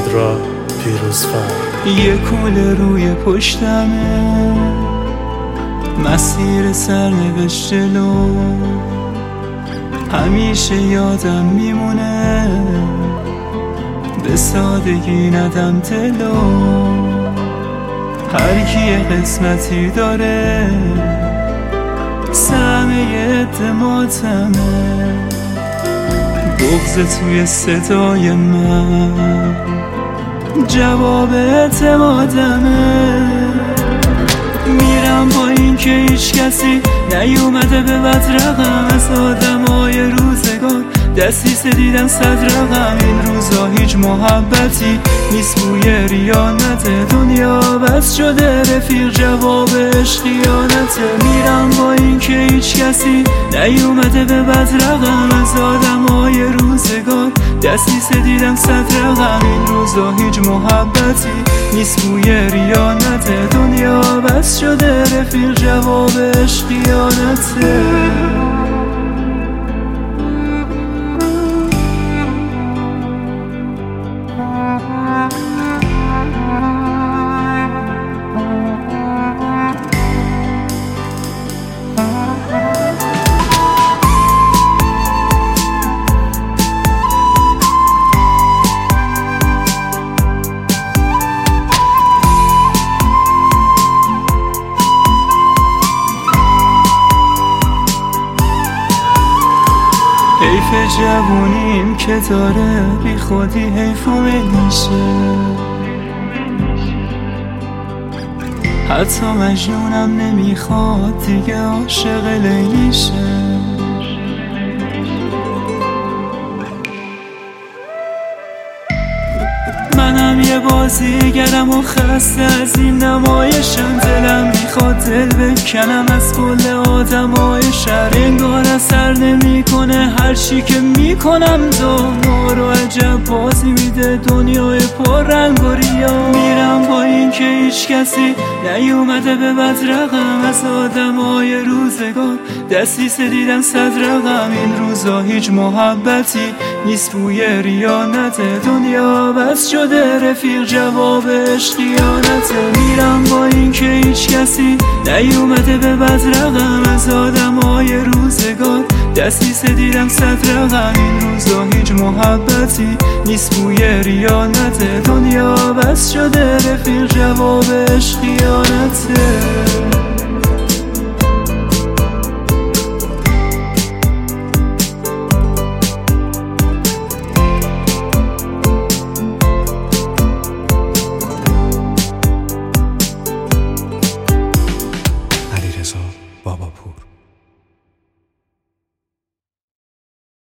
را پیروز فرد. یه کوله روی پشتمه، مسیر سرنوشت جلو همیشه یادم میمونه، به سادگی ندم دلو. هر کی قسمتی داره سهمه اعتمادمه، بغض توی صدای من جواب اعتمادمه. میرم با این که هیچ کسی نیومده به بد رقم، از آدمای روزگار دستیسه دیدم 100 رقم. این روزا هیچ محبتی نیست بوی ریانته، دنیا بس شده رفیق جوابش خیانته. میرم با این که هیچ کسی نیومده به بد رقم، از آدمای روزگار دستیسه دیدم 100 رقم. این روزا هیچ محبتی نیست بوی ریانته، دنیا بس شده رفیق جوابش خیانته. حیف جوونیم که داره بی خودی حیفم میشه، حتی مجنونم نمیخواد دیگه عاشق لیلیشه. منم یه بازیگرم و خسته از این نمایشم، دلم میخواد دل بکنم از کل آدمای شهر. انگار اثر نمیکنه هر چی که میکنم، ما رو عجب بازی میده دنیای پر رنگ و ریا. میرم با این که هیچ کسی نیومده به بد رقم، از آدمای روزگار دستیسه دیدم 100 رقم. این روزا هیچ محبتی نیست بوی ریانته، دنیا بس شده رفیق جوابش خیانته. میرم با این که هیچ کسی نیومده به بد رقم، از آدمای روزگار دستیسه دیدم 100 رقم. این روزا هیچ محبتی نیست بوی ریانته، دنیا بس شده رفیق جوابش خیانته.